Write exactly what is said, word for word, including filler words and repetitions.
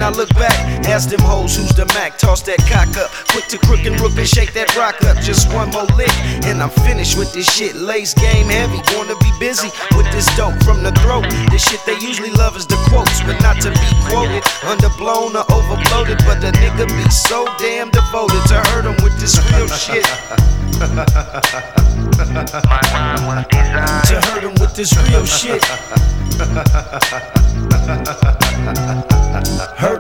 I look back, ask them hoes who's the Mac. Toss that cock up, quick to crook and rook and shake that rock up. Just one more lick, and I'm finished with this shit. Lace game heavy, wanna be busy with this dope from the throat. The shit they usually love is the quotes, but not to be quoted. Underblown or overbloated, but the nigga be so damn devoted to hurt him with this real shit. To hurt him with this real shit. Hurt